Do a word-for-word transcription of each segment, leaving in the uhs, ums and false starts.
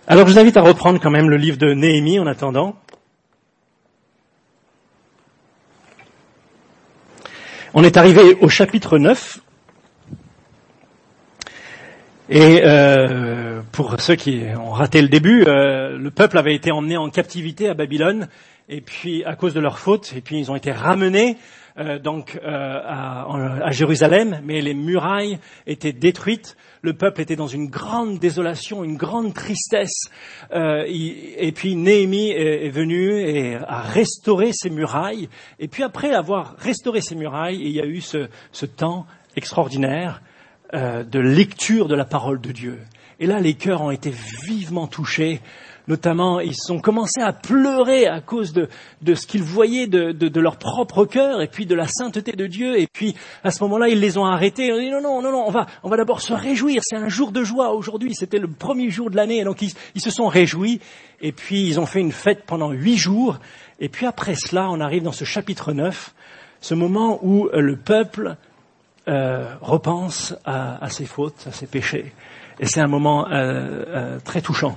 Alors je vous invite à reprendre quand même le livre de Néhémie en attendant. On est arrivé au chapitre neuf. Et euh, pour ceux qui ont raté le début, euh, le peuple avait été emmené en captivité à Babylone, et puis à cause de leur faute, et puis ils ont été ramenés euh, donc euh, à, à Jérusalem, mais les murailles étaient détruites. Le peuple était dans une grande désolation, une grande tristesse. Euh, il, et puis Néhémie est, est venu et a restauré ces murailles. Et puis après avoir restauré ces murailles, il y a eu ce, ce temps extraordinaire Euh, de lecture de la parole de Dieu. Et là, les cœurs ont été vivement touchés. Notamment, ils ont commencé à pleurer à cause de, de ce qu'ils voyaient de, de, de leur propre cœur et puis de la sainteté de Dieu. Et puis, à ce moment-là, ils les ont arrêtés. Ils ont dit non, non, non, non, on va, on va d'abord se réjouir. C'est un jour de joie aujourd'hui. C'était le premier jour de l'année. Et donc, ils, ils se sont réjouis. Et puis, ils ont fait une fête pendant huit jours. Et puis après cela, on arrive dans ce chapitre neuf, ce moment où euh, le peuple Euh, repense à, à ses fautes, à ses péchés. Et c'est un moment euh, euh, très touchant.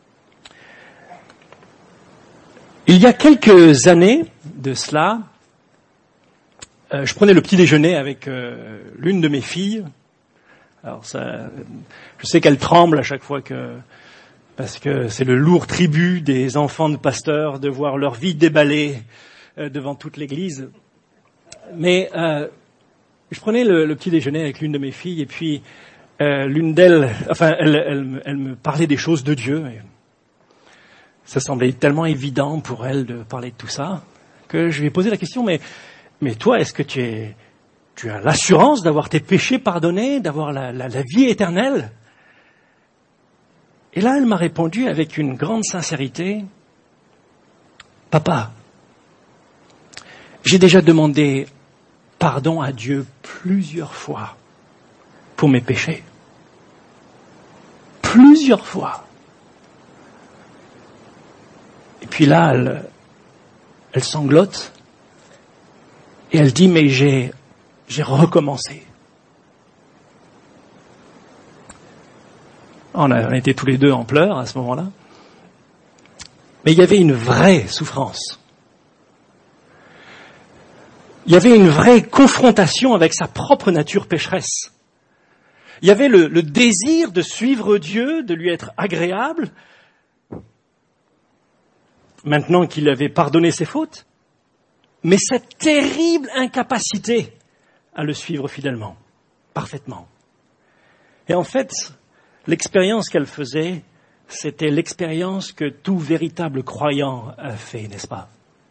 Il y a quelques années de cela, euh, je prenais le petit déjeuner avec euh, l'une de mes filles. Alors ça, je sais qu'elle tremble à chaque fois que, parce que c'est le lourd tribut des enfants de pasteurs de voir leur vie déballée euh, devant toute l'Église. Mais euh, je prenais le, le petit déjeuner avec l'une de mes filles et puis euh, l'une d'elles, enfin, elle, elle, elle me parlait des choses de Dieu. Et ça semblait tellement évident pour elle de parler de tout ça que je lui ai posé la question, mais, mais toi, est-ce que tu, es, tu as l'assurance d'avoir tes péchés pardonnés, d'avoir la, la, la vie éternelle? Et là, elle m'a répondu avec une grande sincérité, Papa, j'ai déjà demandé pardon à Dieu plusieurs fois pour mes péchés. Plusieurs fois. Et puis là, elle, elle sanglote et elle dit, mais j'ai, j'ai recommencé. On, a, on était tous les deux en pleurs à ce moment-là. Mais il y avait une vraie souffrance. Il y avait une vraie confrontation avec sa propre nature pécheresse. Il y avait le, le désir de suivre Dieu, de lui être agréable, maintenant qu'il avait pardonné ses fautes, mais cette terrible incapacité à le suivre fidèlement, parfaitement. Et en fait, l'expérience qu'elle faisait, c'était l'expérience que tout véritable croyant a fait, n'est-ce pas ?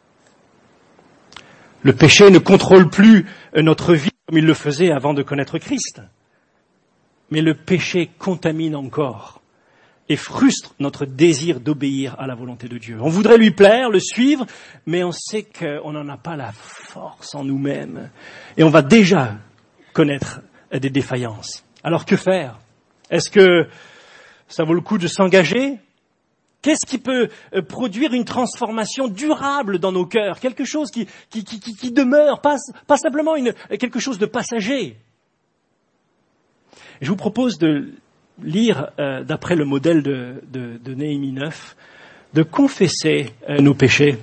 Le péché ne contrôle plus notre vie comme il le faisait avant de connaître Christ. Mais le péché contamine encore et frustre notre désir d'obéir à la volonté de Dieu. On voudrait lui plaire, le suivre, mais on sait qu'on n'en a pas la force en nous-mêmes. Et on va déjà connaître des défaillances. Alors que faire? Est-ce que ça vaut le coup de s'engager? Qu'est-ce qui peut produire une transformation durable dans nos cœurs? Quelque chose qui, qui, qui, qui demeure, pas, pas simplement une, quelque chose de passager. Je vous propose de lire, euh, d'après le modèle de, de, de Néhémie neuf, de confesser euh, nos péchés,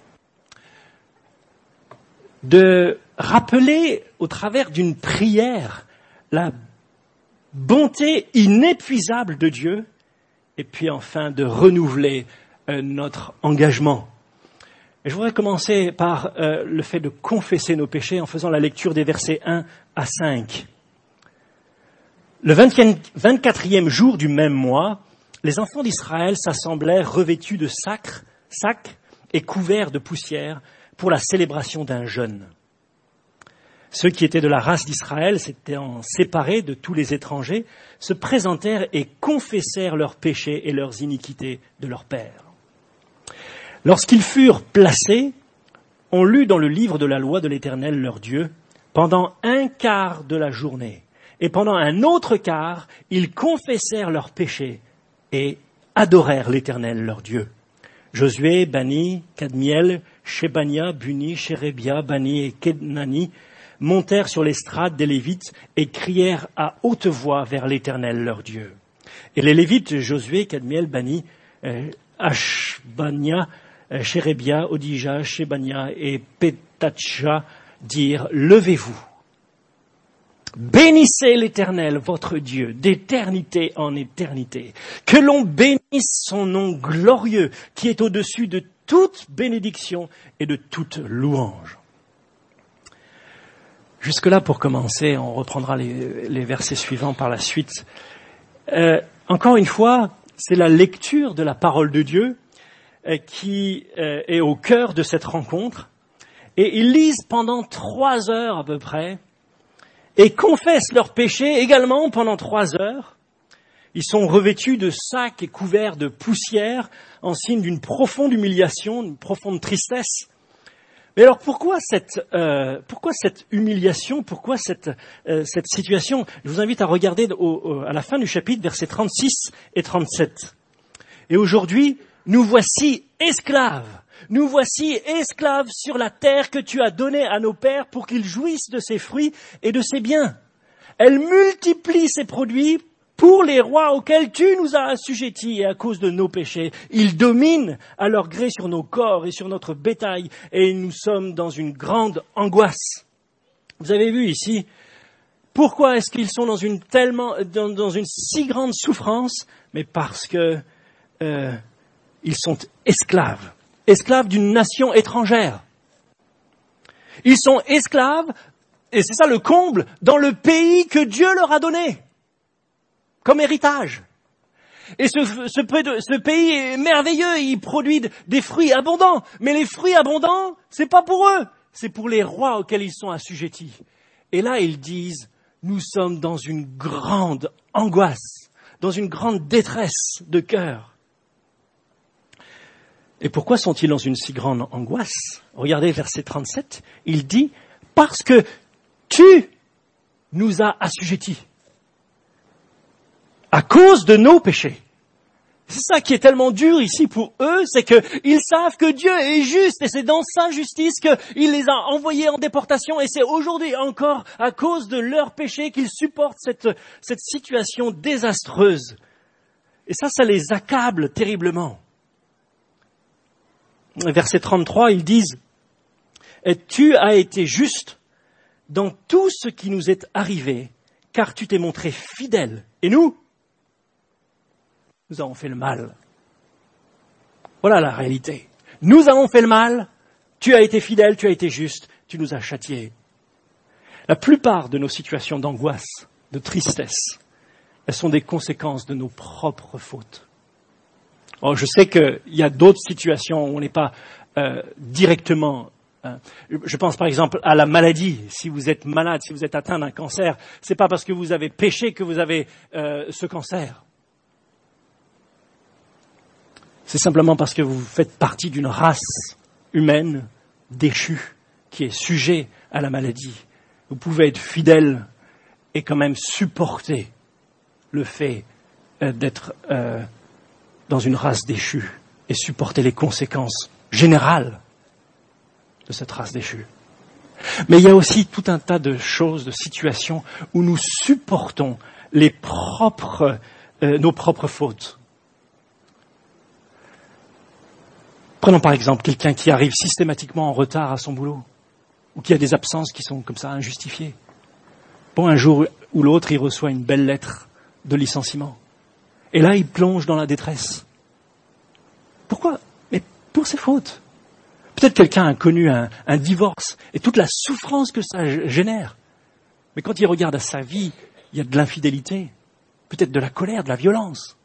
de rappeler au travers d'une prière la bonté inépuisable de Dieu, et puis enfin de renouveler euh, notre engagement. Et je voudrais commencer par euh, le fait de confesser nos péchés en faisant la lecture des versets un à cinq. Le vingt-quatrième jour du même mois, les enfants d'Israël s'assemblèrent revêtus de sacs, sacs et couverts de poussière pour la célébration d'un jeûne. Ceux qui étaient de la race d'Israël, s'étant séparés de tous les étrangers, se présentèrent et confessèrent leurs péchés et leurs iniquités de leurs pères. Lorsqu'ils furent placés, on lut dans le livre de la loi de l'Éternel leur Dieu pendant un quart de la journée. Et pendant un autre quart, ils confessèrent leurs péchés et adorèrent l'Éternel leur Dieu. Josué, Bani, Kadmiel, Shebania, Buni, Shérébia, Bani et Kenani montèrent sur l'estrade des Lévites et crièrent à haute voix vers l'Éternel leur Dieu. Et les Lévites, Josué, Kadmiel, Bani, euh, Ashbania, euh, Sherebia, Odija, Shebania et Petachja dirent « Levez-vous, bénissez l'Éternel, votre Dieu, d'éternité en éternité. Que l'on bénisse son nom glorieux, qui est au-dessus de toute bénédiction et de toute louange. » Jusque-là, pour commencer, on reprendra les, les versets suivants par la suite. Euh, encore une fois, c'est la lecture de la parole de Dieu euh, qui euh, est au cœur de cette rencontre. Et ils lisent pendant trois heures à peu près et confessent leurs péchés également pendant trois heures. Ils sont revêtus de sacs et couverts de poussière en signe d'une profonde humiliation, d'une profonde tristesse. Mais alors pourquoi cette, euh, pourquoi cette humiliation, pourquoi cette, euh, cette situation? Je vous invite à regarder au, au, à la fin du chapitre, versets trente-six et trente-sept. Et aujourd'hui, nous voici esclaves. Nous voici esclaves sur la terre que tu as donnée à nos pères pour qu'ils jouissent de ses fruits et de ses biens. Elle multiplie ses produits pour les rois auxquels tu nous as assujettis, et à cause de nos péchés, ils dominent à leur gré sur nos corps et sur notre bétail, et nous sommes dans une grande angoisse. Vous avez vu ici, pourquoi est-ce qu'ils sont dans une tellement, dans, dans une si grande souffrance? Mais parce que euh, ils sont esclaves, esclaves d'une nation étrangère. Ils sont esclaves, et c'est ça le comble, dans le pays que Dieu leur a donné comme héritage. Et ce, ce, ce pays est merveilleux, il produit des fruits abondants. Mais les fruits abondants, c'est pas pour eux, c'est pour les rois auxquels ils sont assujettis. Et là, ils disent, nous sommes dans une grande angoisse, dans une grande détresse de cœur. Et pourquoi sont-ils dans une si grande angoisse? Regardez verset trente-sept, il dit, parce que tu nous as assujettis. À cause de nos péchés. C'est ça qui est tellement dur ici pour eux, c'est qu'ils savent que Dieu est juste et c'est dans sa justice qu'il les a envoyés en déportation et c'est aujourd'hui encore à cause de leurs péchés qu'ils supportent cette, cette situation désastreuse. Et ça, ça les accable terriblement. Verset trente-trois, ils disent « Tu as été juste dans tout ce qui nous est arrivé, car tu t'es montré fidèle. Et nous, nous avons fait le mal. » Voilà la réalité. Nous avons fait le mal, tu as été fidèle, tu as été juste, tu nous as châtiés. La plupart de nos situations d'angoisse, de tristesse, elles sont des conséquences de nos propres fautes. Oh, je sais qu'il y a d'autres situations où on n'est pas euh, directement... Euh, je pense par exemple à la maladie. Si vous êtes malade, si vous êtes atteint d'un cancer, c'est pas parce que vous avez péché que vous avez euh, ce cancer. C'est simplement parce que vous faites partie d'une race humaine déchue qui est sujet à la maladie. Vous pouvez être fidèle et quand même supporter le fait euh, d'être euh, dans une race déchue et supporter les conséquences générales de cette race déchue. Mais il y a aussi tout un tas de choses, de situations où nous supportons les propres, euh, nos propres fautes. Prenons par exemple quelqu'un qui arrive systématiquement en retard à son boulot, ou qui a des absences qui sont comme ça injustifiées. Bon, un jour ou l'autre, il reçoit une belle lettre de licenciement. Et là, il plonge dans la détresse. Pourquoi? Mais pour ses fautes. Peut-être quelqu'un a connu un, un divorce et toute la souffrance que ça génère. Mais quand il regarde à sa vie, il y a de l'infidélité, peut-être de la colère, de la violence.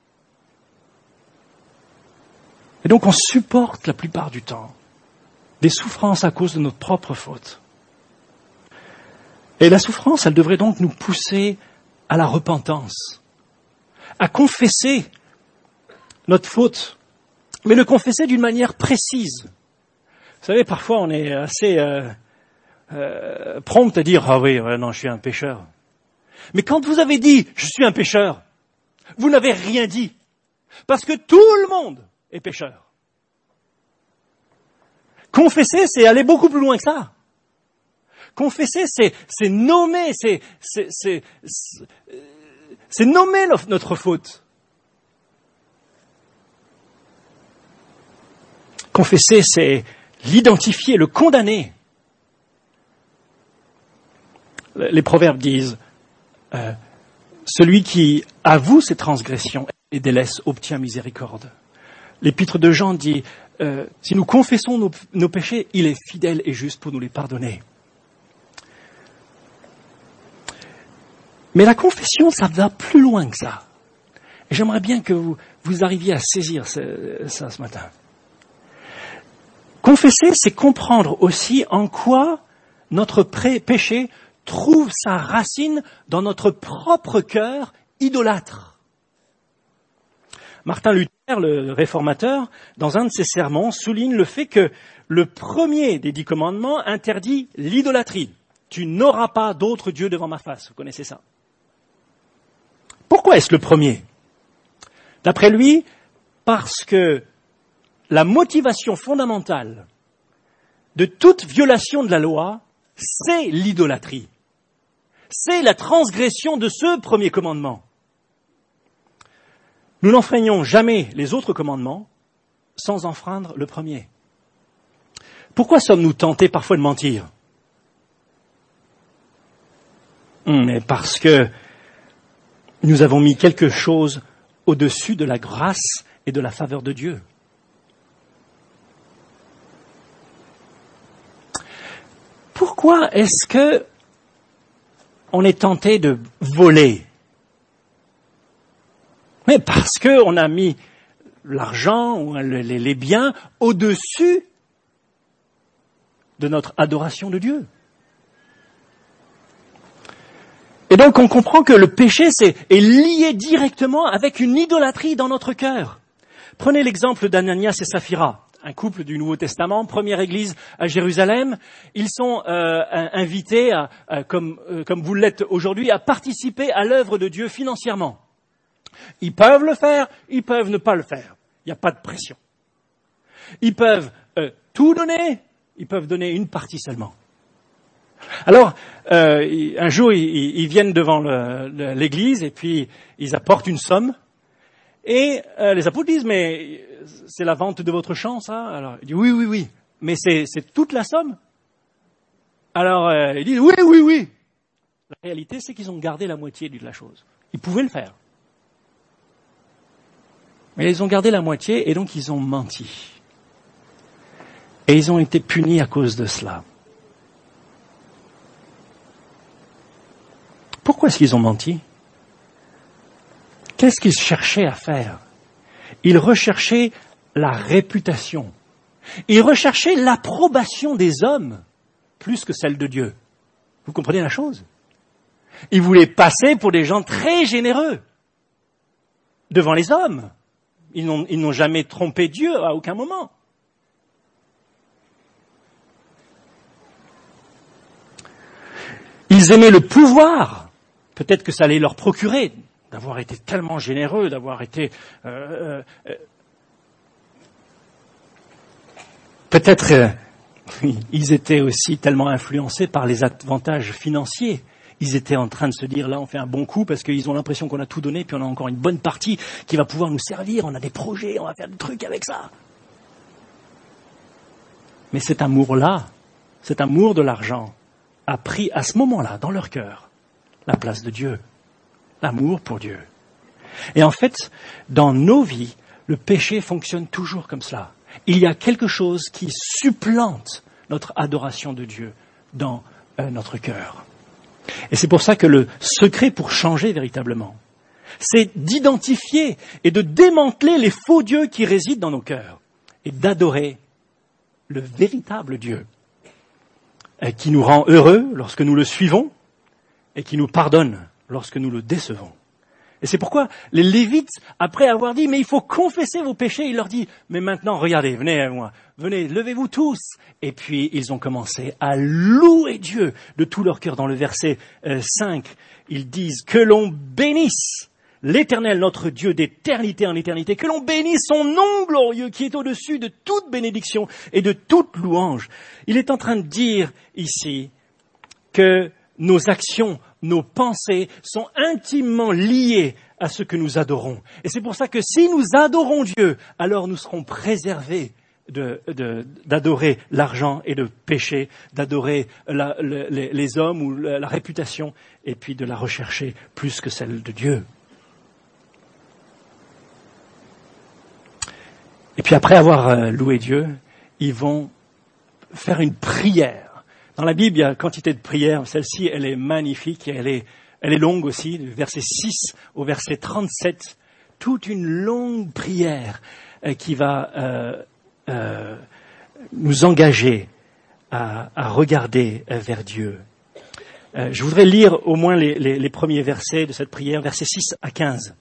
Et donc on supporte la plupart du temps des souffrances à cause de notre propre faute. Et la souffrance, elle devrait donc nous pousser à la repentance, à confesser notre faute, mais le confesser d'une manière précise. Vous savez, parfois on est assez euh, euh, prompt à dire « Ah oui, ouais, non, je suis un pécheur ». Mais quand vous avez dit « Je suis un pécheur », vous n'avez rien dit, parce que tout le monde est pécheur. Confesser, c'est aller beaucoup plus loin que ça. Confesser, c'est, c'est nommer, c'est, c'est, c'est, c'est, c'est nommer notre faute. Confesser, c'est l'identifier, le condamner. Les proverbes disent euh, « Celui qui avoue ses transgressions et délaisse obtient miséricorde ». L'épître de Jean dit euh, « Si nous confessons nos, nos péchés, il est fidèle et juste pour nous les pardonner ». Mais la confession, ça va plus loin que ça. Et j'aimerais bien que vous, vous arriviez à saisir ce, ça ce matin. Confesser, c'est comprendre aussi en quoi notre pré- péché trouve sa racine dans notre propre cœur idolâtre. Martin Luther, le réformateur, dans un de ses sermons, souligne le fait que le premier des dix commandements interdit l'idolâtrie. Tu n'auras pas d'autre Dieu devant ma face. Vous connaissez ça. Pourquoi est-ce le premier ? D'après lui, parce que la motivation fondamentale de toute violation de la loi, c'est l'idolâtrie. C'est la transgression de ce premier commandement. Nous n'enfreignons jamais les autres commandements sans enfreindre le premier. Pourquoi sommes-nous tentés parfois de mentir ? Mais parce que nous avons mis quelque chose au-dessus de la grâce et de la faveur de Dieu. Pourquoi est-ce que on est tenté de voler ? Mais parce qu'on a mis l'argent ou les, les biens au-dessus de notre adoration de Dieu. Et donc on comprend que le péché c'est, est lié directement avec une idolâtrie dans notre cœur. Prenez l'exemple d'Ananias et Saphira, un couple du Nouveau Testament, première église à Jérusalem. Ils sont euh, invités, à, à, comme, euh, comme vous l'êtes aujourd'hui, à participer à l'œuvre de Dieu financièrement. Ils peuvent le faire, ils peuvent ne pas le faire. Il n'y a pas de pression. Ils peuvent euh, tout donner, ils peuvent donner une partie seulement. Alors, euh, un jour, ils, ils viennent devant le, le, l'église et puis ils apportent une somme. Et euh, les apôtres disent, mais c'est la vente de votre champ, ça ? Alors, il dit, oui, oui, oui. Mais c'est, c'est toute la somme ? Alors, euh, ils disent, oui, oui, oui. La réalité, c'est qu'ils ont gardé la moitié de la chose. Ils pouvaient le faire. Mais ils ont gardé la moitié et donc ils ont menti. Et ils ont été punis à cause de cela. Pourquoi est-ce qu'ils ont menti ? Qu'est-ce qu'ils cherchaient à faire ? Ils recherchaient la réputation. Ils recherchaient l'approbation des hommes plus que celle de Dieu. Vous comprenez la chose ? Ils voulaient passer pour des gens très généreux devant les hommes. Ils n'ont, ils n'ont jamais trompé Dieu à aucun moment. Ils aimaient le pouvoir. Peut-être que ça allait leur procurer d'avoir été tellement généreux, d'avoir été... Euh, euh, peut-être euh, ils étaient aussi tellement influencés par les avantages financiers. Ils étaient en train de se dire, là, on fait un bon coup parce qu'ils ont l'impression qu'on a tout donné, puis on a encore une bonne partie qui va pouvoir nous servir. On a des projets, on va faire des trucs avec ça. Mais cet amour-là, cet amour de l'argent, a pris à ce moment-là, dans leur cœur, la place de Dieu. L'amour pour Dieu. Et en fait, dans nos vies, le péché fonctionne toujours comme cela. Il y a quelque chose qui supplante notre adoration de Dieu dans euh, notre cœur. Et c'est pour ça que le secret pour changer véritablement, c'est d'identifier et de démanteler les faux dieux qui résident dans nos cœurs et d'adorer le véritable Dieu euh, qui nous rend heureux lorsque nous le suivons et qui nous pardonne lorsque nous le décevons. Et c'est pourquoi les Lévites, après avoir dit, mais il faut confesser vos péchés, il leur dit, mais maintenant, regardez, venez à moi, venez, levez-vous tous. Et puis, ils ont commencé à louer Dieu de tout leur cœur. Dans le verset euh, cinq, ils disent, que l'on bénisse l'Éternel, notre Dieu d'éternité en éternité, que l'on bénisse son nom glorieux qui est au-dessus de toute bénédiction et de toute louange. Il est en train de dire ici que nos actions, nos pensées sont intimement liées à ce que nous adorons. Et c'est pour ça que si nous adorons Dieu, alors nous serons préservés de, de, d'adorer l'argent et de pécher, d'adorer la, le, les, les hommes ou la, la réputation, et puis de la rechercher plus que celle de Dieu. Et puis après avoir loué Dieu, ils vont faire une prière. Dans la Bible, il y a quantité de prières. Celle-ci, elle est magnifique et elle est, elle est longue aussi, du verset six au verset trente-sept. Toute une longue prière euh, qui va euh, euh, nous engager à, à regarder euh, vers Dieu. Euh, je voudrais lire au moins les, les, les premiers versets de cette prière, versets six à quinze.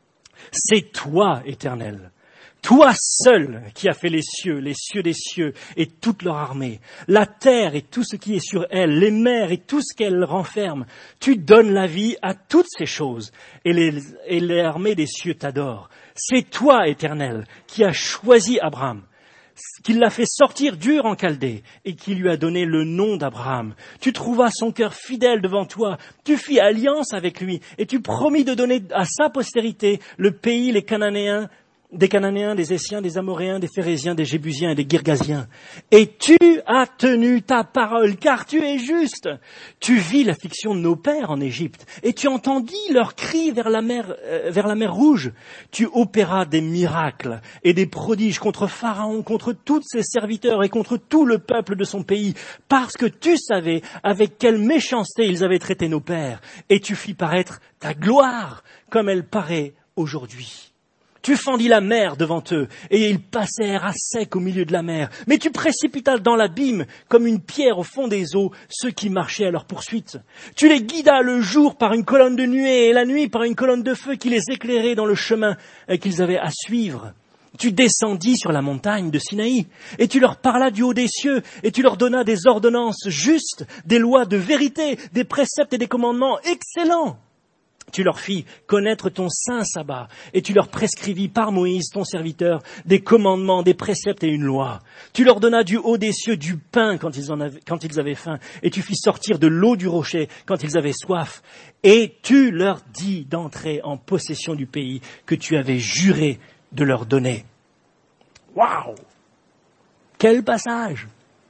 « C'est toi, Éternel, toi seul qui as fait les cieux, les cieux des cieux et toute leur armée, la terre et tout ce qui est sur elle, les mers et tout ce qu'elles renferment. Tu donnes la vie à toutes ces choses et les, et les armées des cieux t'adorent. C'est toi, Éternel, qui as choisi Abraham, qui l'a fait sortir d'Ur en Chaldée et qui lui a donné le nom d'Abraham. Tu trouvas son cœur fidèle devant toi, tu fis alliance avec lui et tu promis de donner à sa postérité le pays, les Cananéens, des Cananéens, des Essiens, des Amoréens, des Phérésiens, des Jébusiens et des Girgasiens. Et tu as tenu ta parole, car tu es juste. Tu vis l'affliction de nos pères en Égypte, et tu entendis leurs cris vers la mer, euh, vers la mer Rouge. Tu opéras des miracles et des prodiges contre Pharaon, contre tous ses serviteurs et contre tout le peuple de son pays, parce que tu savais avec quelle méchanceté ils avaient traité nos pères, et tu fis paraître ta gloire comme elle paraît aujourd'hui. Tu fendis la mer devant eux, et ils passèrent à sec au milieu de la mer. Mais tu précipitas dans l'abîme, comme une pierre au fond des eaux, ceux qui marchaient à leur poursuite. Tu les guidas le jour par une colonne de nuée, et la nuit par une colonne de feu qui les éclairait dans le chemin qu'ils avaient à suivre. Tu descendis sur la montagne de Sinaï, et tu leur parlas du haut des cieux, et tu leur donnas des ordonnances justes, des lois de vérité, des préceptes et des commandements excellents. Tu leur fis connaître ton saint sabbat, et tu leur prescrivis par Moïse, ton serviteur, des commandements, des préceptes et une loi. Tu leur donnas du haut des cieux du pain quand ils, en avaient, quand ils avaient faim, et tu fis sortir de l'eau du rocher quand ils avaient soif. Et tu leur dis d'entrer en possession du pays que tu avais juré de leur donner. Waouh! Quel passage!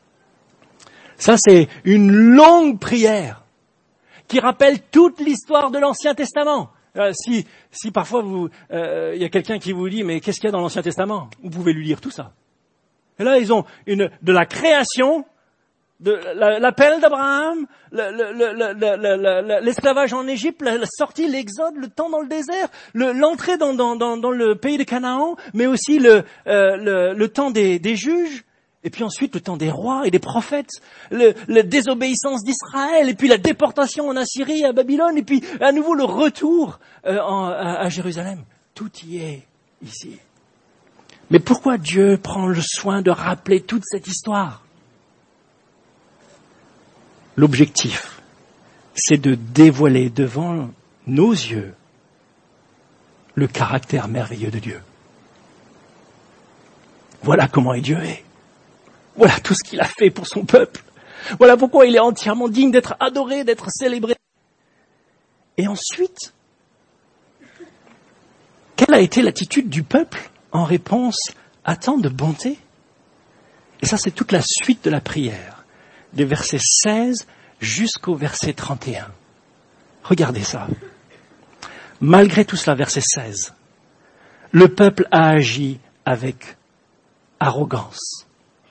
Ça, c'est une longue prière qui rappelle toute l'histoire de l'Ancien Testament. Euh, si, si parfois vous, euh, y a quelqu'un qui vous dit, mais qu'est-ce qu'il y a dans l'Ancien Testament? Vous pouvez lui lire tout ça. Et là, ils ont une, de la création, de la, l'appel d'Abraham, le, le, le, le, le, l'esclavage en Égypte, la, la sortie, l'exode, le temps dans le désert, le, l'entrée dans, dans, dans, dans le pays de Canaan, mais aussi le, euh, le, le temps des, des juges. Et puis ensuite, le temps des rois et des prophètes, le, la désobéissance d'Israël, et puis la déportation en Assyrie, à Babylone, et puis à nouveau le retour euh, en, à, à Jérusalem. Tout y est ici. Mais pourquoi Dieu prend le soin de rappeler toute cette histoire? L'objectif, c'est de dévoiler devant nos yeux le caractère merveilleux de Dieu. Voilà comment Dieu est. Voilà tout ce qu'il a fait pour son peuple. Voilà pourquoi il est entièrement digne d'être adoré, d'être célébré. Et ensuite, quelle a été l'attitude du peuple en réponse à tant de bonté? Et ça, c'est toute la suite de la prière, des versets seize jusqu'au verset trente et un. Regardez ça. Malgré tout cela, verset seize, le peuple a agi avec arrogance.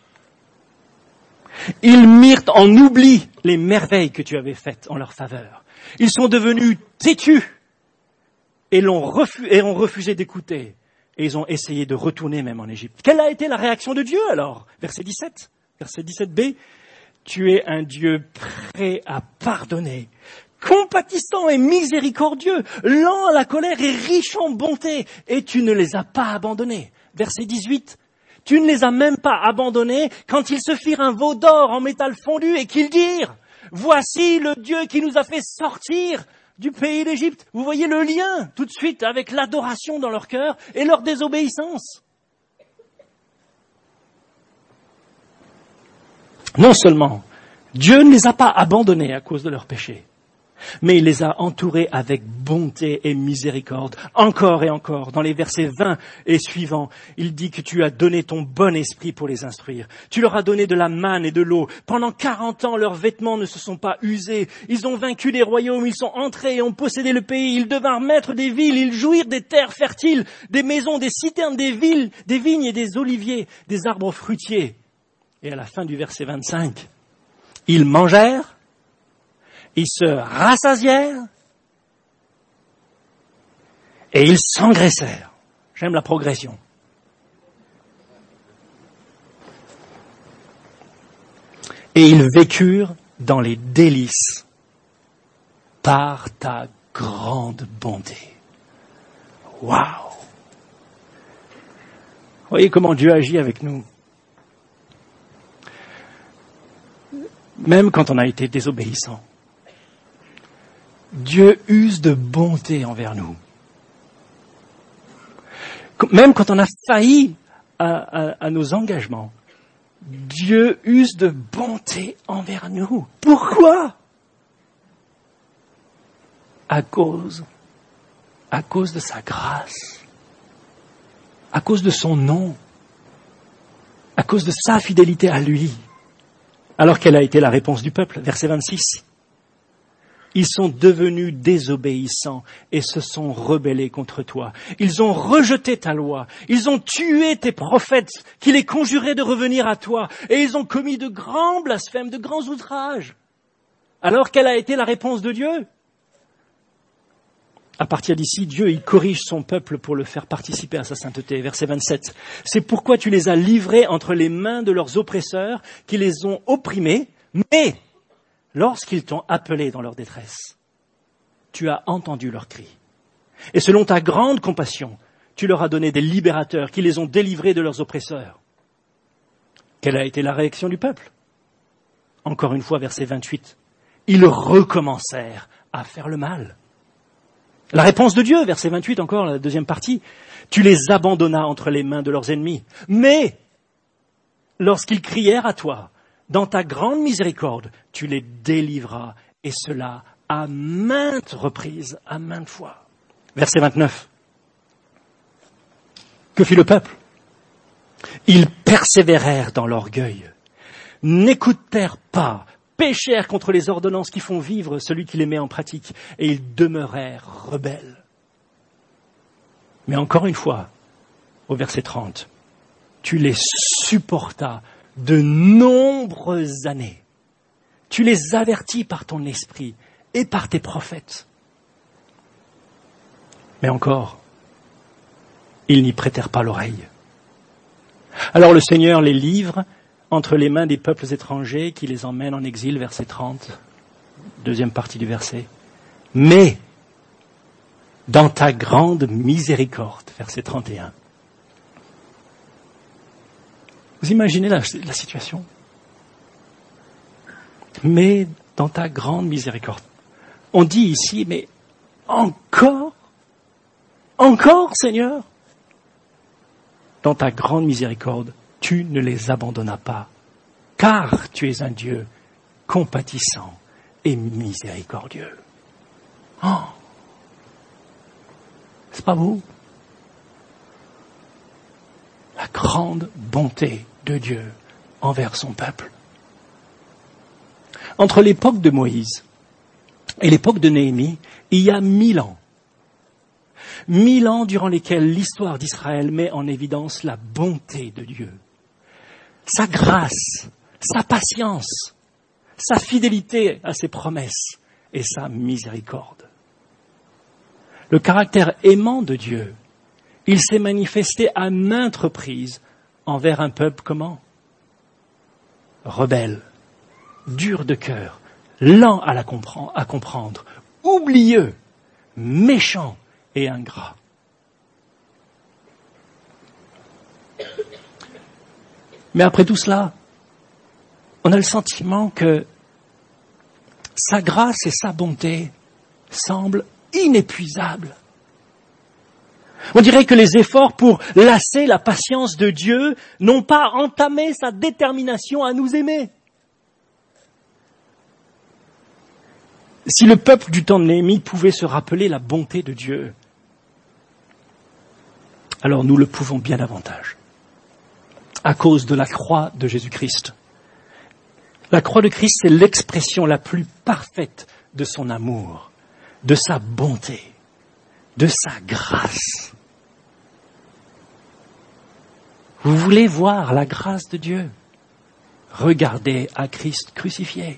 Ils mirent en oubli les merveilles que tu avais faites en leur faveur. Ils sont devenus têtus et, l'ont refu- et ont refusé d'écouter. Et ils ont essayé de retourner même en Égypte. Quelle a été la réaction de Dieu alors? Verset dix-sept. Verset dix-sept b. Tu es un Dieu prêt à pardonner, compatissant et miséricordieux, lent à la colère et riche en bonté. Et tu ne les as pas abandonnés. Verset dix-huit. Tu ne les as même pas abandonnés quand ils se firent un veau d'or en métal fondu et qu'ils dirent « Voici le Dieu qui nous a fait sortir du pays d'Égypte. » Vous voyez le lien tout de suite avec l'adoration dans leur cœur et leur désobéissance. Non seulement Dieu ne les a pas abandonnés à cause de leurs péchés, Mais il les a entourés avec bonté et miséricorde, encore et encore. Dans les versets vingt et suivants, il dit que tu as donné ton bon esprit pour les instruire. Tu leur as donné de la manne et de l'eau. Pendant quarante ans, leurs vêtements ne se sont pas usés. Ils ont vaincu des royaumes, ils sont entrés et ont possédé le pays. Ils devinrent maîtres des villes, ils jouirent des terres fertiles, des maisons, des citernes, des villes, des vignes et des oliviers, des arbres fruitiers. Et à la fin du verset vingt-cinq, ils mangèrent, ils se rassasièrent et ils s'engraissèrent. J'aime la progression. Et ils vécurent dans les délices par ta grande bonté. Waouh! Voyez comment Dieu agit avec nous. Même quand on a été désobéissant. Dieu use de bonté envers nous. Même quand on a failli à, à, à nos engagements, Dieu use de bonté envers nous. Pourquoi? À cause, à cause de sa grâce, à cause de son nom, à cause de sa fidélité à lui. Alors quelle a été la réponse du peuple? Verset vingt-six. Ils sont devenus désobéissants et se sont rebellés contre toi. Ils ont rejeté ta loi. Ils ont tué tes prophètes qui les conjuraient de revenir à toi. Et ils ont commis de grands blasphèmes, de grands outrages. Alors quelle a été la réponse de Dieu? À partir d'ici, Dieu, il corrige son peuple pour le faire participer à sa sainteté. Verset vingt-sept. C'est pourquoi tu les as livrés entre les mains de leurs oppresseurs qui les ont opprimés, mais lorsqu'ils t'ont appelé dans leur détresse, tu as entendu leurs cris. Et selon ta grande compassion, tu leur as donné des libérateurs qui les ont délivrés de leurs oppresseurs. Quelle a été la réaction du peuple? Encore une fois, verset vingt-huit. Ils recommencèrent à faire le mal. La réponse de Dieu, verset vingt-huit encore, la deuxième partie. Tu les abandonnas entre les mains de leurs ennemis. Mais, lorsqu'ils crièrent à toi, dans ta grande miséricorde, tu les délivras, et cela à maintes reprises, à maintes fois. Verset vingt-neuf. Que fit le peuple? Ils persévérèrent dans l'orgueil, n'écoutèrent pas, péchèrent contre les ordonnances qui font vivre celui qui les met en pratique, et ils demeurèrent rebelles. Mais encore une fois, au verset trente, tu les supportas de nombreuses années. Tu les avertis par ton esprit et par tes prophètes. Mais encore, ils n'y prêtèrent pas l'oreille. Alors le Seigneur les livre entre les mains des peuples étrangers qui les emmènent en exil, verset trente, deuxième partie du verset. Mais, dans ta grande miséricorde, verset trente et un. Vous imaginez la, la situation? Mais dans ta grande miséricorde. On dit ici, mais encore? Encore, Seigneur? Dans ta grande miséricorde, tu ne les abandonnas pas, car tu es un Dieu compatissant et miséricordieux. Oh! C'est pas beau? La grande bonté de Dieu envers son peuple. Entre l'époque de Moïse et l'époque de Néhémie, il y a mille ans. Mille ans durant lesquels l'histoire d'Israël met en évidence la bonté de Dieu, sa grâce, sa patience, sa fidélité à ses promesses et sa miséricorde. Le caractère aimant de Dieu, il s'est manifesté à maintes reprises envers un peuple comment? Rebelle, dur de cœur, lent à, la comprendre, à comprendre, oublieux, méchant et ingrat. Mais après tout cela, on a le sentiment que sa grâce et sa bonté semblent inépuisables. On dirait que les efforts pour lasser la patience de Dieu n'ont pas entamé sa détermination à nous aimer. Si le peuple du temps de Néhémie pouvait se rappeler la bonté de Dieu, alors nous le pouvons bien davantage, à cause de la croix de Jésus-Christ. La croix de Christ, c'est l'expression la plus parfaite de son amour, de sa bonté, de sa grâce. Vous voulez voir la grâce de Dieu? Regardez à Christ crucifié.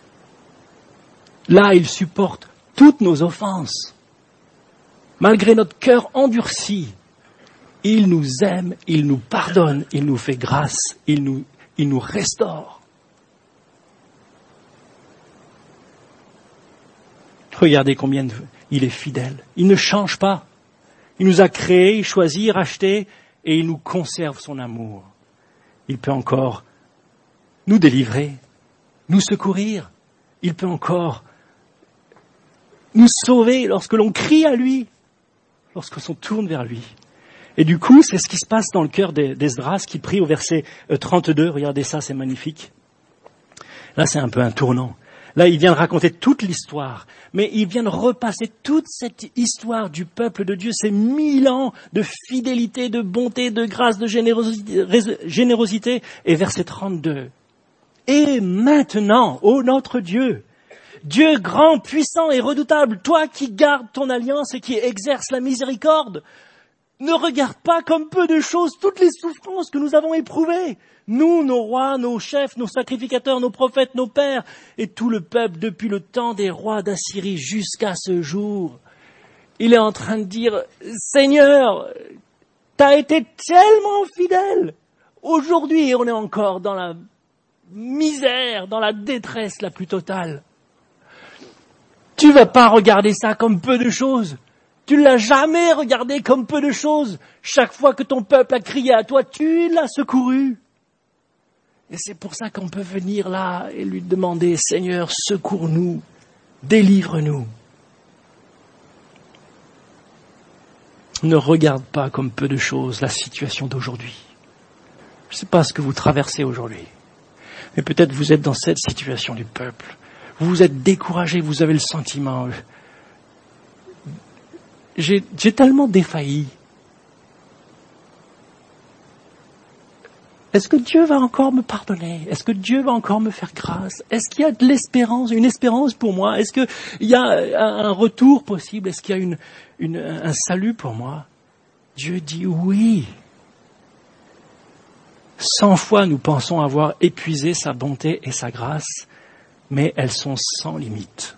Là, il supporte toutes nos offenses. Malgré notre cœur endurci, il nous aime, il nous pardonne, il nous fait grâce, il nous, il nous restaure. Regardez combien il est fidèle. Il ne change pas. Il nous a créés, choisis, rachetés, et il nous conserve son amour. Il peut encore nous délivrer, nous secourir. Il peut encore nous sauver lorsque l'on crie à lui, lorsque l'on tourne vers lui. Et du coup, c'est ce qui se passe dans le cœur d'Esdras qui prie au verset trente-deux. Regardez ça, c'est magnifique. Là, c'est un peu un tournant. Là, il vient de raconter toute l'histoire, mais il vient de repasser toute cette histoire du peuple de Dieu, ces mille ans de fidélité, de bonté, de grâce, de générosité. générosité. Et verset trente-deux. Et maintenant, ô notre Dieu, Dieu grand, puissant et redoutable, toi qui gardes ton alliance et qui exerces la miséricorde, ne regarde pas comme peu de choses toutes les souffrances que nous avons éprouvées. Nous, nos rois, nos chefs, nos sacrificateurs, nos prophètes, nos pères, et tout le peuple depuis le temps des rois d'Assyrie jusqu'à ce jour. Il est en train de dire, Seigneur, t'as été tellement fidèle. Aujourd'hui, on est encore dans la misère, dans la détresse la plus totale. Tu vas pas regarder ça comme peu de choses. Tu ne l'as jamais regardé comme peu de choses. Chaque fois que ton peuple a crié à toi, tu l'as secouru. Et c'est pour ça qu'on peut venir là et lui demander, Seigneur, secours-nous, délivre-nous. Ne regarde pas comme peu de choses la situation d'aujourd'hui. Je ne sais pas ce que vous traversez aujourd'hui, mais peut-être vous êtes dans cette situation du peuple. Vous êtes découragé, vous avez le sentiment... J'ai, j'ai tellement défailli. Est-ce que Dieu va encore me pardonner? Est-ce que Dieu va encore me faire grâce? Est-ce qu'il y a de l'espérance, une espérance pour moi? Est-ce qu'il y a un retour possible? Est-ce qu'il y a une, une, un salut pour moi? Dieu dit oui. Cent fois nous pensons avoir épuisé sa bonté et sa grâce, mais elles sont sans limite.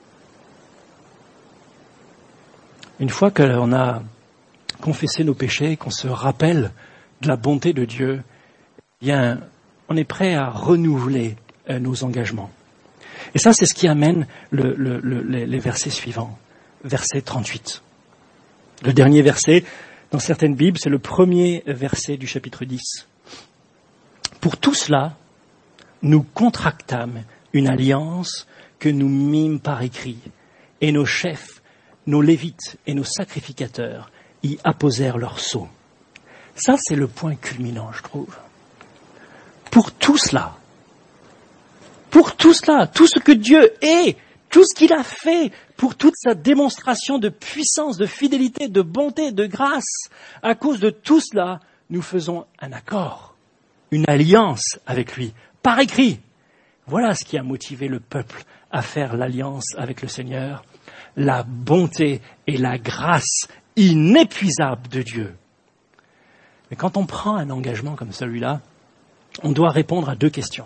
Une fois qu'on a confessé nos péchés, qu'on se rappelle de la bonté de Dieu, eh bien, on est prêt à renouveler euh, nos engagements. Et ça, c'est ce qui amène le, le, le, les versets suivants. Verset trente-huit. Le dernier verset, dans certaines Bibles, c'est le premier verset du chapitre dix. Pour tout cela, nous contractâmes une alliance que nous mîmes par écrit, et nos chefs, nos lévites et nos sacrificateurs y apposèrent leur sceau. Ça, c'est le point culminant, je trouve. Pour tout cela, pour tout cela, tout ce que Dieu est, tout ce qu'il a fait, pour toute sa démonstration de puissance, de fidélité, de bonté, de grâce, à cause de tout cela, nous faisons un accord, une alliance avec lui, par écrit. Voilà ce qui a motivé le peuple à faire l'alliance avec le Seigneur. La bonté et la grâce inépuisable de Dieu. Mais quand on prend un engagement comme celui-là, on doit répondre à deux questions.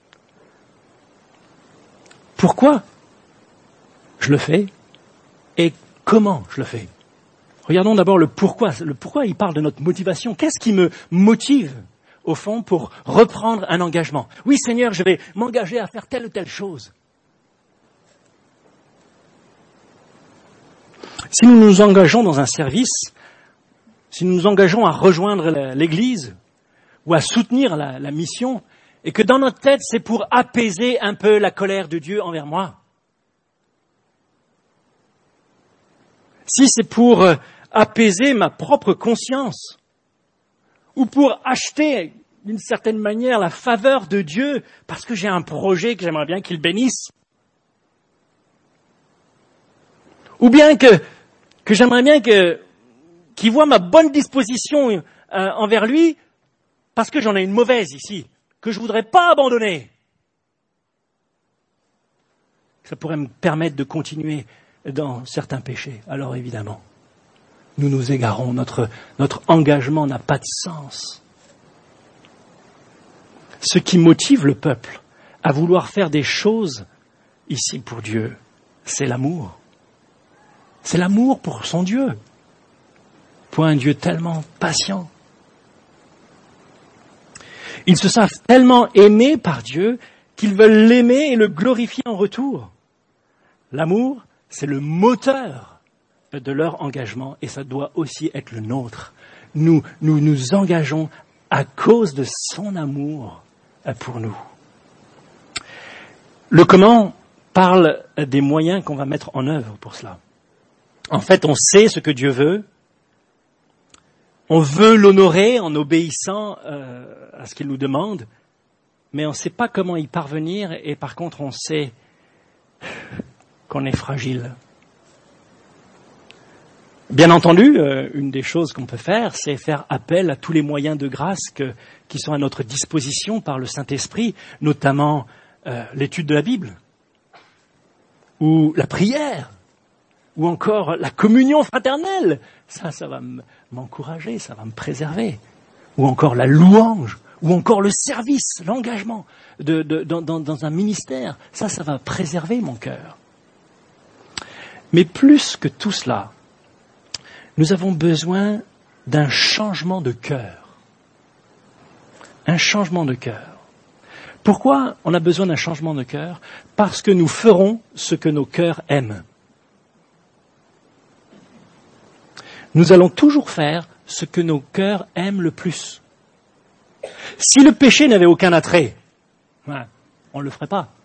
Pourquoi je le fais et comment je le fais? Regardons d'abord le pourquoi. Le pourquoi, il parle de notre motivation. Qu'est-ce qui me motive, au fond, pour reprendre un engagement? Oui, Seigneur, je vais m'engager à faire telle ou telle chose. Si nous nous engageons dans un service, si nous nous engageons à rejoindre l'Église ou à soutenir la, la mission, et que dans notre tête, c'est pour apaiser un peu la colère de Dieu envers moi, si c'est pour euh, apaiser ma propre conscience, ou pour acheter d'une certaine manière la faveur de Dieu parce que j'ai un projet que j'aimerais bien qu'il bénisse, Ou bien que, que j'aimerais bien que, qu'il voit ma bonne disposition euh, envers lui, parce que j'en ai une mauvaise ici, que je voudrais pas abandonner. Ça pourrait me permettre de continuer dans certains péchés. Alors évidemment, nous nous égarons, notre, notre engagement n'a pas de sens. Ce qui motive le peuple à vouloir faire des choses ici pour Dieu, c'est l'amour. C'est l'amour pour son Dieu, pour un Dieu tellement patient. Ils se savent tellement aimés par Dieu qu'ils veulent l'aimer et le glorifier en retour. L'amour, c'est le moteur de leur engagement et ça doit aussi être le nôtre. Nous nous, nous engageons à cause de son amour pour nous. Le comment parle des moyens qu'on va mettre en œuvre pour cela. En fait, on sait ce que Dieu veut. On veut l'honorer en obéissant euh, à ce qu'il nous demande, mais on ne sait pas comment y parvenir et par contre on sait qu'on est fragile. Bien entendu, euh, une des choses qu'on peut faire, c'est faire appel à tous les moyens de grâce que, qui sont à notre disposition par le Saint-Esprit, notamment euh, l'étude de la Bible, ou la prière, ou encore la communion fraternelle. Ça, ça va m'encourager, ça va me préserver. Ou encore la louange, ou encore le service, l'engagement de, de, dans, dans, dans un ministère. Ça, ça va préserver mon cœur. Mais plus que tout cela, nous avons besoin d'un changement de cœur. Un changement de cœur. Pourquoi on a besoin d'un changement de cœur ? Parce que nous ferons ce que nos cœurs aiment. Nous allons toujours faire ce que nos cœurs aiment le plus. Si le péché n'avait aucun attrait, on ne le ferait pas.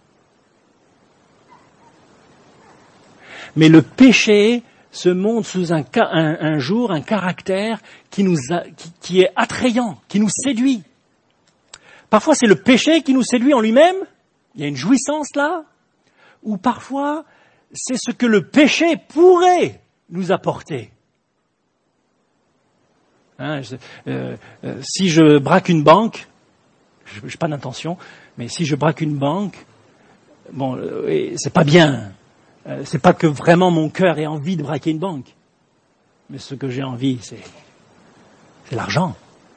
Mais le péché se montre sous un, un, un jour un caractère qui, nous a, qui, qui est attrayant, qui nous séduit. Parfois c'est le péché qui nous séduit en lui-même, il y a une jouissance là, ou parfois c'est ce que le péché pourrait nous apporter. Hein, je, euh, euh, si je braque une banque, je n'ai pas d'intention, mais si je braque une banque, bon, euh, c'est pas bien. Euh, c'est pas que vraiment mon cœur ait envie de braquer une banque, mais ce que j'ai envie, c'est, c'est l'argent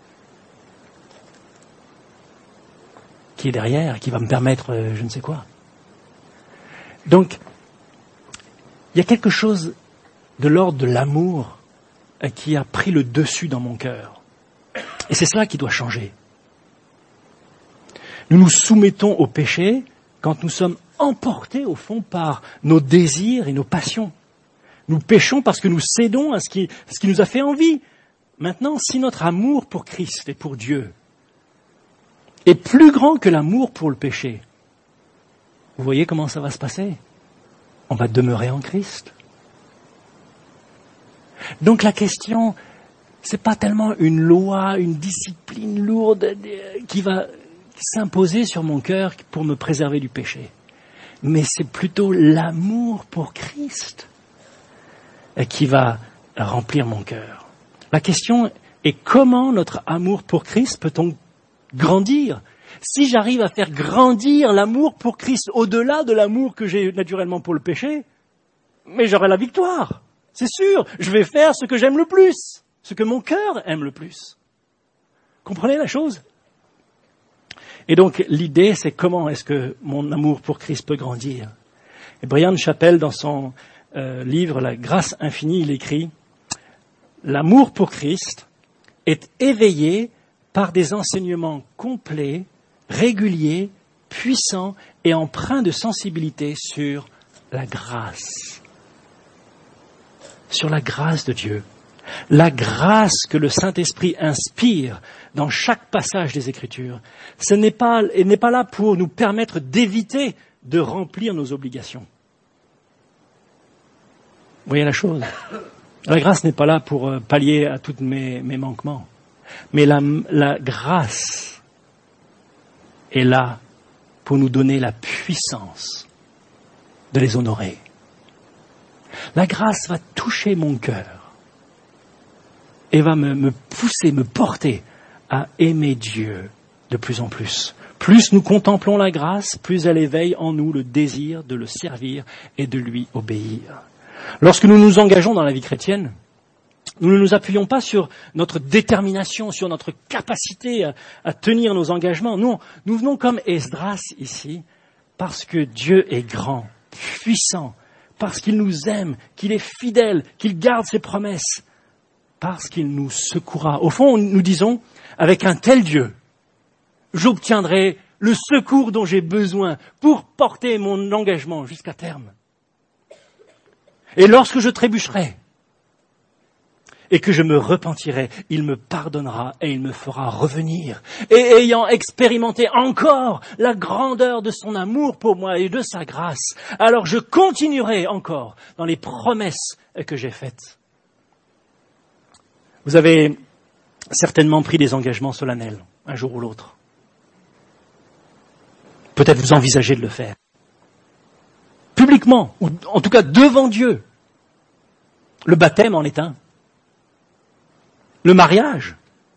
qui est derrière, qui va me permettre euh, je ne sais quoi. Donc, il y a quelque chose de l'ordre de l'amour euh, qui a pris le dessus dans mon cœur. Et c'est cela qui doit changer. Nous nous soumettons au péché quand nous sommes emportés au fond par nos désirs et nos passions. Nous péchons parce que nous cédons à ce qui, ce qui nous a fait envie. Maintenant, si notre amour pour Christ et pour Dieu est plus grand que l'amour pour le péché, vous voyez comment ça va se passer ? On va demeurer en Christ. Donc la question, c'est pas tellement une loi, une discipline lourde qui va s'imposer sur mon cœur pour me préserver du péché. Mais c'est plutôt l'amour pour Christ qui va remplir mon cœur. La question est comment notre amour pour Christ peut-on grandir ? Si j'arrive à faire grandir l'amour pour Christ au-delà de l'amour que j'ai naturellement pour le péché, mais j'aurai la victoire. C'est sûr, je vais faire ce que j'aime le plus, ce que mon cœur aime le plus. Comprenez la chose ? Et donc, l'idée, c'est comment est-ce que mon amour pour Christ peut grandir. Et Brian Chappell, dans son euh, livre « La grâce infinie », il écrit « L'amour pour Christ est éveillé par des enseignements complets, réguliers, puissants et empreints de sensibilité sur la grâce. Sur la grâce de Dieu. La grâce que le Saint-Esprit inspire dans chaque passage des Écritures, ce n'est pas, elle n'est pas là pour nous permettre d'éviter de remplir nos obligations. Vous voyez la chose ? La grâce n'est pas là pour pallier à tous mes, mes manquements. Mais la, la grâce est là pour nous donner la puissance de les honorer. La grâce va toucher mon cœur et va me, me pousser, me porter à aimer Dieu de plus en plus. Plus nous contemplons la grâce, plus elle éveille en nous le désir de le servir et de lui obéir. Lorsque nous nous engageons dans la vie chrétienne, nous ne nous appuyons pas sur notre détermination, sur notre capacité à, à tenir nos engagements. Nous, nous venons comme Esdras ici, parce que Dieu est grand, puissant, parce qu'il nous aime, qu'il est fidèle, qu'il garde ses promesses, parce qu'il nous secourra. Au fond, nous disons, avec un tel Dieu, j'obtiendrai le secours dont j'ai besoin pour porter mon engagement jusqu'à terme. Et lorsque je trébucherai et que je me repentirai, il me pardonnera et il me fera revenir. Et ayant expérimenté encore la grandeur de son amour pour moi et de sa grâce, alors je continuerai encore dans les promesses que j'ai faites. Vous avez certainement pris des engagements solennels, un jour ou l'autre. Peut-être vous envisagez de le faire. Publiquement, ou en tout cas devant Dieu. Le baptême en est un. Le mariage.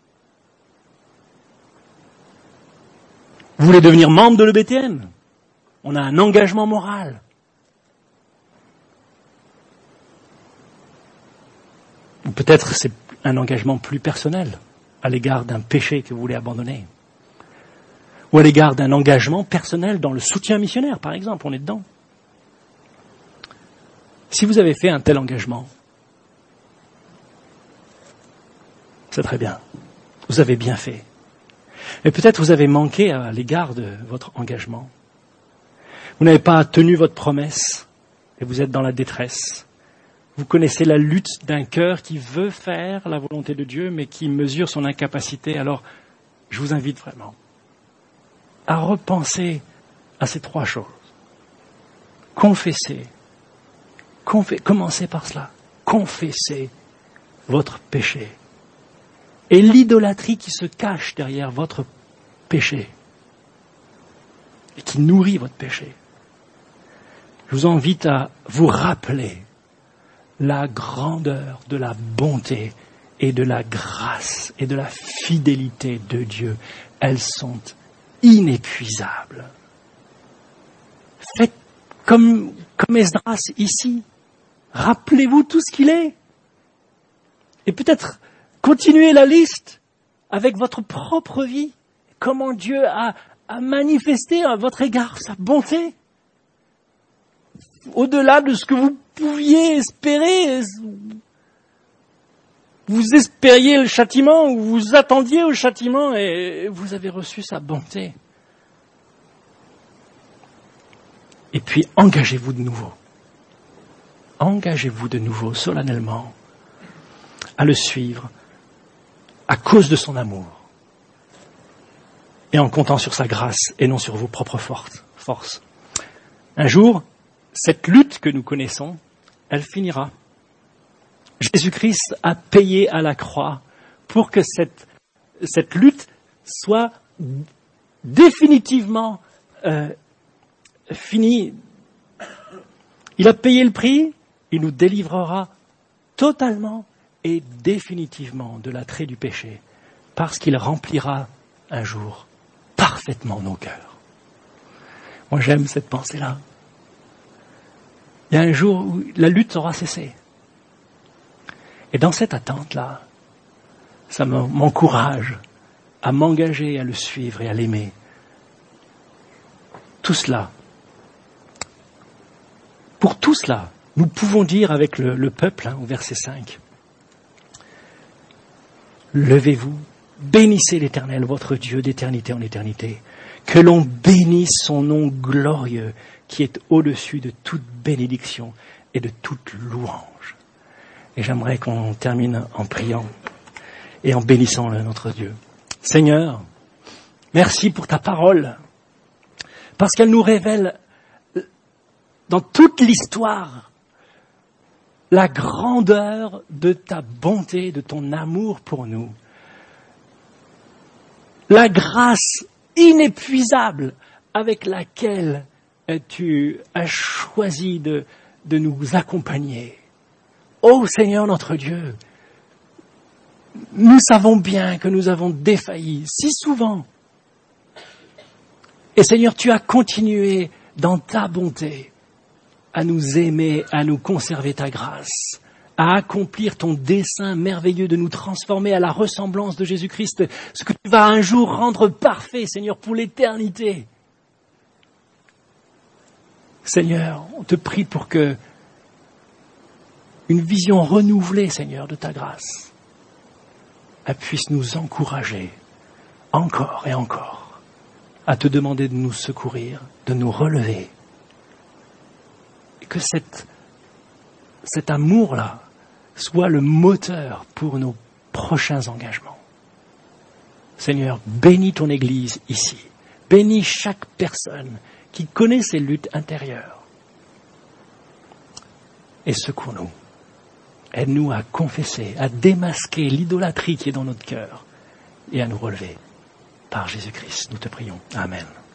Vous voulez devenir membre de l'E B T M. On a un engagement moral. Ou peut-être c'est un engagement plus personnel à l'égard d'un péché que vous voulez abandonner. Ou à l'égard d'un engagement personnel dans le soutien missionnaire, par exemple, on est dedans. Si vous avez fait un tel engagement, c'est très bien. Vous avez bien fait. Mais peut-être vous avez manqué à l'égard de votre engagement. Vous n'avez pas tenu votre promesse et vous êtes dans la détresse. Vous connaissez la lutte d'un cœur qui veut faire la volonté de Dieu, mais qui mesure son incapacité. Alors, je vous invite vraiment à repenser à ces trois choses. Confessez. Confé- commencez par cela. Confessez votre péché. Et l'idolâtrie qui se cache derrière votre péché et qui nourrit votre péché. Je vous invite à vous rappeler la grandeur de la bonté et de la grâce et de la fidélité de Dieu. Elles sont inépuisables. Faites comme, comme Esdras ici. Rappelez-vous tout ce qu'il est. Et peut-être continuez la liste avec votre propre vie. Comment Dieu a, a manifesté à votre égard sa bonté. Au-delà de ce que vous pouviez espérer. Vous espériez le châtiment, ou vous attendiez au châtiment, et vous avez reçu sa bonté. Et puis, engagez-vous de nouveau. Engagez-vous de nouveau, solennellement, à le suivre, à cause de son amour, et en comptant sur sa grâce, et non sur vos propres forces. Un jour, cette lutte que nous connaissons, elle finira. Jésus-Christ a payé à la croix pour que cette, cette lutte soit définitivement euh, finie. Il a payé le prix, il nous délivrera totalement et définitivement de l'attrait du péché, parce qu'il remplira un jour parfaitement nos cœurs. Moi j'aime cette pensée-là. Il y a un jour où la lutte aura cessé. Et dans cette attente-là, ça m'encourage à m'engager, à le suivre et à l'aimer. Tout cela. Pour tout cela, nous pouvons dire avec le, le peuple, hein, au verset cinq, « Levez-vous, bénissez l'Éternel, votre Dieu d'éternité en éternité, que l'on bénisse son nom glorieux, qui est au-dessus de toute bénédiction et de toute louange. » Et j'aimerais qu'on termine en priant et en bénissant notre Dieu. Seigneur, merci pour ta parole, parce qu'elle nous révèle dans toute l'histoire la grandeur de ta bonté, de ton amour pour nous. La grâce inépuisable avec laquelle tu as choisi de, de nous accompagner. Ô Seigneur notre Dieu, nous savons bien que nous avons défailli si souvent. Et Seigneur, tu as continué dans ta bonté à nous aimer, à nous conserver ta grâce, à accomplir ton dessein merveilleux de nous transformer à la ressemblance de Jésus-Christ, ce que tu vas un jour rendre parfait, Seigneur, pour l'éternité. Seigneur, on te prie pour que une vision renouvelée, Seigneur, de ta grâce, elle puisse nous encourager encore et encore à te demander de nous secourir, de nous relever. Et que cette, cet amour-là soit le moteur pour nos prochains engagements. Seigneur, bénis ton Église ici. Bénis chaque personne qui connaît ses luttes intérieures. Et secours-nous. Aide-nous à confesser, à démasquer l'idolâtrie qui est dans notre cœur et à nous relever. Par Jésus-Christ, nous te prions. Amen.